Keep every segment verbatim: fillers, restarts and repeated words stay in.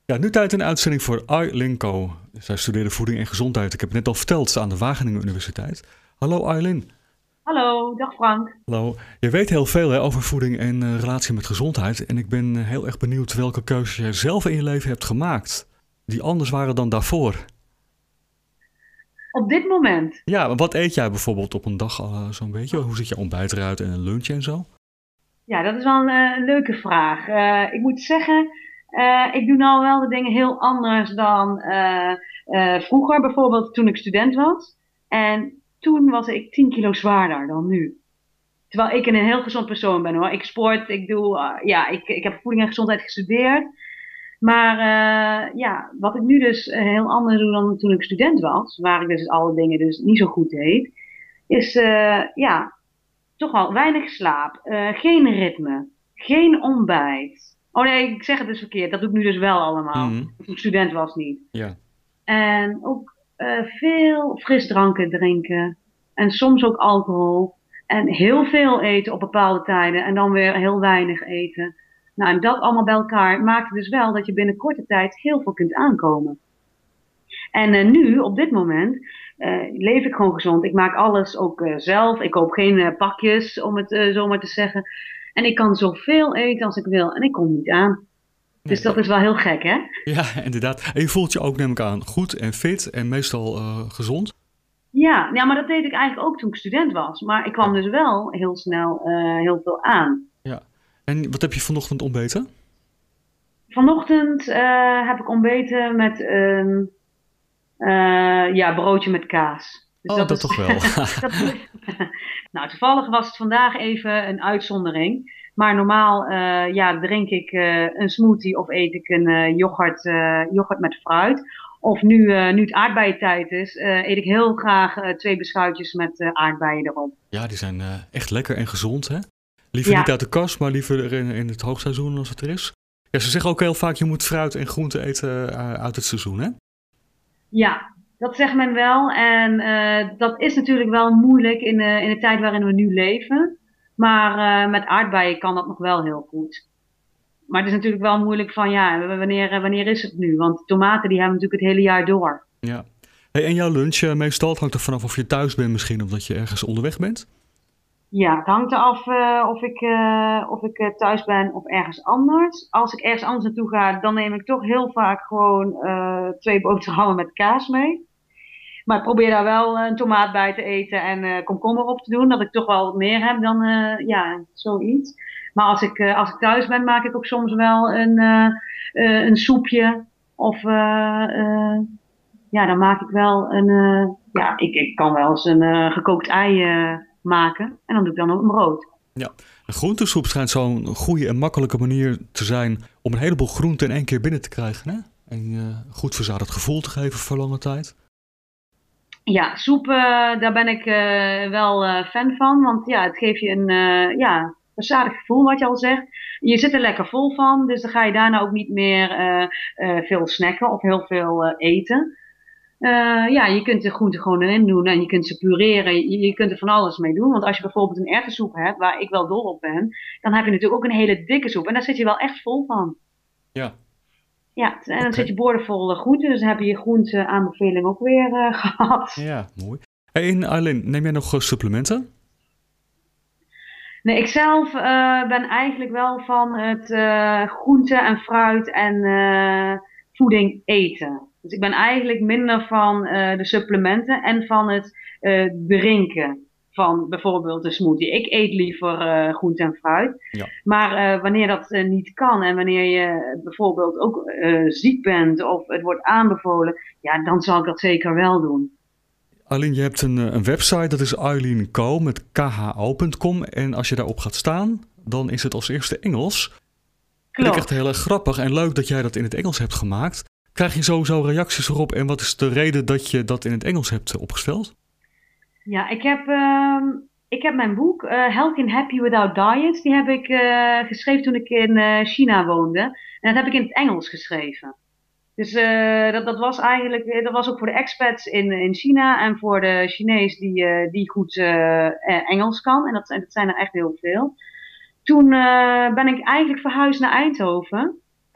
Ja, nu tijd een uitzending voor Aylin Ko. Zij studeerde voeding en gezondheid. Ik heb het net al verteld aan de Wageningen Universiteit. Hallo Aylin. Hallo, dag Frank. Hallo. Je weet heel veel hè, over voeding en uh, relatie met gezondheid. En ik ben uh, heel erg benieuwd welke keuzes jij zelf in je leven hebt gemaakt. Die anders waren dan daarvoor. Op dit moment? Ja, wat eet jij bijvoorbeeld op een dag uh, zo'n beetje? Hoe ziet je ontbijt eruit en een lunch en zo? Ja, dat is wel een, uh, leuke vraag. Uh, ik moet zeggen, uh, ik doe nou wel de dingen heel anders dan uh, uh, vroeger, bijvoorbeeld toen ik student was. En toen was ik tien kilo zwaarder dan nu. Terwijl ik een heel gezond persoon ben hoor. Ik sport, ik doe, uh, ja, ik, ik heb voeding en gezondheid gestudeerd. Maar uh, ja, wat ik nu dus heel anders doe dan toen ik student was, waar ik dus alle dingen dus niet zo goed deed, is uh, ja, toch wel weinig slaap, uh, geen ritme, geen ontbijt. Oh nee, ik zeg het dus verkeerd. Dat doe ik nu dus wel allemaal. Mhm. Toen ik student was niet. Ja. En ook uh, veel frisdranken drinken. En soms ook alcohol. En heel veel eten op bepaalde tijden. En dan weer heel weinig eten. Nou, en dat allemaal bij elkaar maakt dus wel dat je binnen korte tijd heel veel kunt aankomen. En uh, nu, op dit moment, uh, leef ik gewoon gezond. Ik maak alles ook uh, zelf. Ik koop geen uh, pakjes, om het uh, zo maar te zeggen. En ik kan zoveel eten als ik wil. En ik kom niet aan. Dus dat Nee. is wel heel gek, hè? Ja, inderdaad. En je voelt je ook, neem ik aan, goed en fit en meestal uh, gezond. Ja, ja, maar dat deed ik eigenlijk ook toen ik student was. Maar ik kwam Ja. dus wel heel snel uh, heel veel aan. Ja. En wat heb je vanochtend ontbeten? Vanochtend uh, heb ik ontbeten met een uh, ja, broodje met kaas. Dus Oh, dat dat is, toch wel. dat is nou, toevallig was het vandaag even een uitzondering. Maar normaal uh, ja, drink ik uh, een smoothie of eet ik een uh, yoghurt, uh, yoghurt met fruit. Of nu, uh, nu het aardbeientijd is, uh, eet ik heel graag uh, twee beschuitjes met uh, aardbeien erop. Ja, die zijn uh, echt lekker en gezond, hè? Liever niet Ja, uit de kast, maar liever in, in het hoogseizoen als het er is. Ja, ze zeggen ook heel vaak, je moet fruit en groente eten uh, uit het seizoen, hè? ja, dat zegt men wel. En uh, dat is natuurlijk wel moeilijk in de, in de tijd waarin we nu leven. Maar uh, met aardbeien kan dat nog wel heel goed. Maar het is natuurlijk wel moeilijk van, ja, wanneer, wanneer is het nu? Want tomaten die hebben natuurlijk het hele jaar door. Ja. Hey, en jouw lunch, uh, meestal, het hangt er vanaf of je thuis bent misschien, of dat je ergens onderweg bent? Ja, het hangt eraf uh, of ik, uh, of ik uh, thuis ben of ergens anders. Als ik ergens anders naartoe ga, dan neem ik toch heel vaak gewoon uh, twee boterhammen met kaas mee. Maar ik probeer daar wel een tomaat bij te eten en uh, komkommer op te doen. Dat ik toch wel wat meer heb dan uh, ja, zoiets. Maar als ik, uh, als ik thuis ben, maak ik ook soms wel een, uh, uh, een soepje. Of uh, uh, ja, dan maak ik wel een... Uh, ja, ik, ik kan wel eens een uh, gekookt ei uh, maken. En dan doe ik dan ook een brood. Ja. Een groentesoep schijnt zo'n goede en makkelijke manier te zijn om een heleboel groenten in één keer binnen te krijgen, hè? En je uh, goed verzadigd gevoel te geven voor lange tijd. Ja, soep, uh, daar ben ik uh, wel uh, fan van. Want ja, het geeft je een uh, ja, verzadigd gevoel, wat je al zegt. Je zit er lekker vol van, dus dan ga je daarna ook niet meer uh, uh, veel snacken of heel veel uh, eten. Uh, ja, je kunt de groenten gewoon erin doen en je kunt ze pureren. Je, je kunt er van alles mee doen. Want als je bijvoorbeeld een erwtensoep hebt, waar ik wel dol op ben, dan heb je natuurlijk ook een hele dikke soep. En daar zit je wel echt vol van. Ja, Ja, en dan oké. zit je boordevol uh, groenten. Dus dan heb je je groente aanbeveling ook weer uh, gehad. Ja, mooi. Hey, en Arlene, neem jij nog uh, supplementen? Nee, ik zelf uh, ben eigenlijk wel van het uh, groente en fruit en uh, voeding eten. Dus ik ben eigenlijk minder van uh, de supplementen en van het uh, drinken van bijvoorbeeld een smoothie. Ik eet liever uh, groente en fruit. Ja. Maar uh, wanneer dat uh, niet kan en wanneer je bijvoorbeeld ook uh, ziek bent of het wordt aanbevolen, ja, dan zal ik dat zeker wel doen. Arlene, je hebt een, uh, een website, dat is Aylin Ko met k h o punt com. En als je daarop gaat staan, dan is het als eerste Engels. Vind ik echt Klopt. heel erg grappig en leuk dat jij dat in het Engels hebt gemaakt. Krijg je sowieso reacties erop en wat is de reden dat je dat in het Engels hebt uh, opgesteld? Ja, ik heb, uh, ik heb mijn boek uh, Healthy and Happy Without Diets. Die heb ik uh, geschreven toen ik in uh, China woonde. En dat heb ik in het Engels geschreven. Dus uh, dat, dat was eigenlijk, dat was ook voor de expats in, in China en voor de Chinees die, uh, die goed uh, Engels kan. En dat, dat zijn er echt heel veel. Toen uh, ben ik eigenlijk verhuisd naar Eindhoven.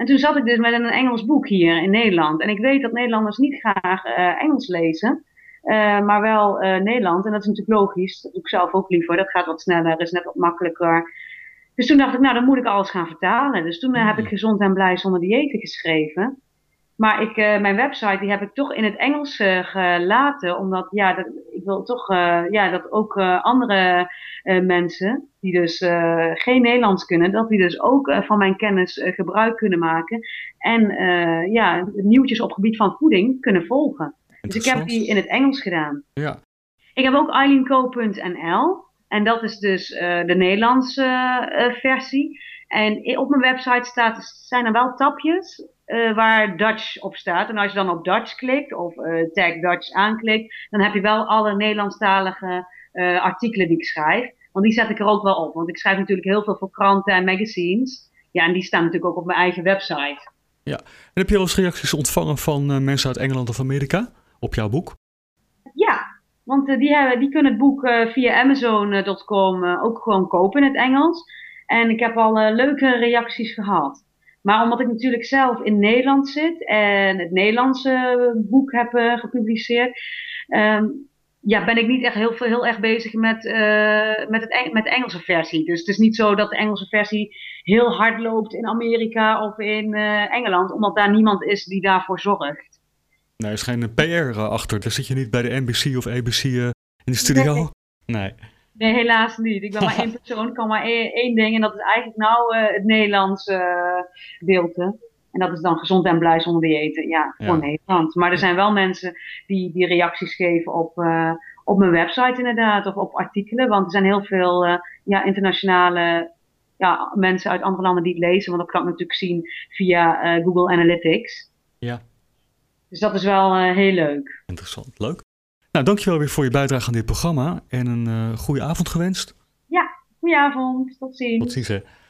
En toen zat ik dus met een Engels boek hier in Nederland. En ik weet dat Nederlanders niet graag uh, Engels lezen, uh, maar wel uh, Nederlands. En dat is natuurlijk logisch. Dat doe ik zelf ook liever. Dat gaat wat sneller, is net wat makkelijker. Dus toen dacht ik, nou, dan moet ik alles gaan vertalen. Dus toen uh, heb ik Gezond en Blij Zonder Diëten geschreven. Maar ik, uh, mijn website die heb ik toch in het Engels uh, gelaten, omdat ja, dat, ik wil toch uh, ja, dat ook uh, andere uh, mensen die dus uh, geen Nederlands kunnen, dat die dus ook uh, van mijn kennis uh, gebruik kunnen maken en uh, ja, nieuwtjes op gebied van voeding kunnen volgen. Dus ik heb die in het Engels gedaan. Ja. Ik heb ook eileen co punt n l en dat is dus uh, de Nederlandse uh, versie. En op mijn website staat, zijn er wel tapjes uh, waar Dutch op staat. En als je dan op Dutch klikt of uh, tag Dutch aanklikt, dan heb je wel alle Nederlandstalige uh, artikelen die ik schrijf. Want die zet ik er ook wel op. Want ik schrijf natuurlijk heel veel voor kranten en magazines. Ja, en die staan natuurlijk ook op mijn eigen website. Ja, en heb je wel eens reacties ontvangen van uh, mensen uit Engeland of Amerika op jouw boek? Ja, want uh, die, hebben, die kunnen het boek uh, via amazon punt com uh, ook gewoon kopen in het Engels. En ik heb al uh, leuke reacties gehad. Maar omdat ik natuurlijk zelf in Nederland zit en het Nederlandse boek heb uh, gepubliceerd, um, ja, ben ik niet echt heel, veel, heel erg bezig met, uh, met, het, met de Engelse versie. Dus het is niet zo dat de Engelse versie heel hard loopt in Amerika of in uh, Engeland, omdat daar niemand is die daarvoor zorgt. Nee, er is geen P R achter. Daar zit je niet bij de N B C of A B C uh, in de studio? Nee. nee. Nee, helaas niet. Ik ben maar één persoon, ik kan maar één, één ding en dat is eigenlijk nou uh, het Nederlandse uh, gedeelte. En dat is dan Gezond en Blij Zonder Diëten. Ja, voor ja. Nederland. Maar er zijn wel mensen die, die reacties geven op, uh, op mijn website inderdaad, of op artikelen. Want er zijn heel veel uh, ja, internationale ja, mensen uit andere landen die het lezen. Want dat kan ik natuurlijk zien via uh, Google Analytics. Ja. Dus dat is wel uh, heel leuk. Interessant, leuk. Nou, dankjewel weer voor je bijdrage aan dit programma en een uh, goede avond gewenst. Ja, goede avond. Tot ziens. Tot ziens, hè.